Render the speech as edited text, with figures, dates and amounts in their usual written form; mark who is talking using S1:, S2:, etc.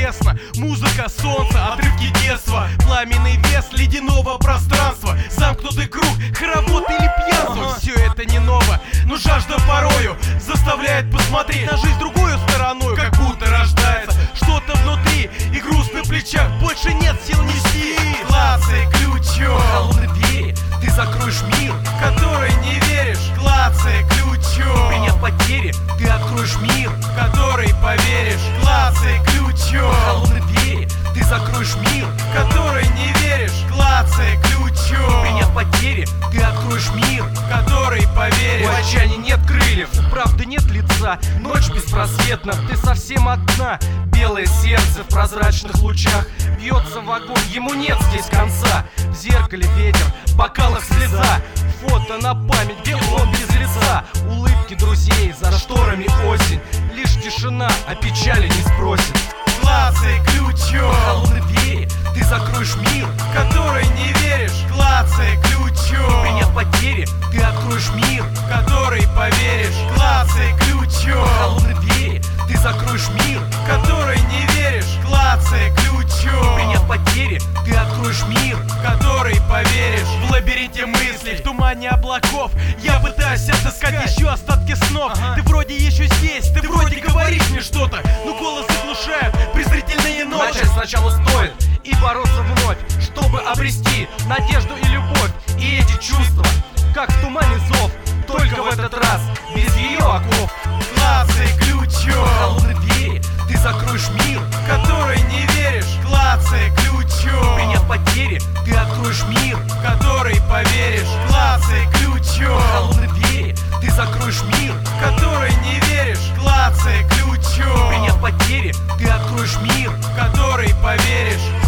S1: интересно. Музыка, солнце, отрывки детства, пламенный вес ледяного пространства, замкнутый круг, хоровод или пьянство. Все это не ново, но жажда порою заставляет посмотреть на жизнь другую стороной, как будто рождается что-то внутри, и груз на плечах, больше нет сил нести. Клацай ключом холодной двери, ты закроешь мир, в который не веришь. Клацай ключом, приняв потери, ты откроешь мир, в который поверишь. Клацай ключом холодной двери, ты закроешь мир, в который не веришь. Клацай ключом, приняв потери, ты откроешь мир, в который поверишь. У отчаяния нет крыльев, у правды нет лица, ночь беспросветна, ты совсем одна. Белое сердце в прозрачных лучах бьется в огонь, ему нет здесь конца. В зеркале ветер, в бокалах слеза, фото на память, где он без лица. Улыбки друзей, за шторами осень, лишь тишина о печали не спросит. Клацай ключом холодной двери, ты закроешь мир, в который не веришь. Клацай ключом, приняв потери, ты откроешь мир, в который поверишь. Клацай ключом холодной двери, ты закроешь мир, в который не веришь. Клацай ключом, приняв потери, ты откроешь мир, в который поверишь. В лабиринте мыслей, в тумане облаков я пытаюсь отыскать еще остатки снов. Ты вроде еще здесь, ты вроде говоришь мне что-то, но голос заглушает презрительные ноты. Начать сначала стоит и бороться вновь, чтобы обрести надежду и любовь. И эти чувства, как в тумане зов, только в этот раз без ее оков. Клацай ключом холодной двери, ты закроешь мир, в который не веришь. Клацай ключом, приняв потери, ты откроешь мир, в который поверишь. Клацай ключом холодной двери, ты закроешь мир, в который не веришь. Клацай ключом, приняв потери, ты откроешь мир, в который поверишь.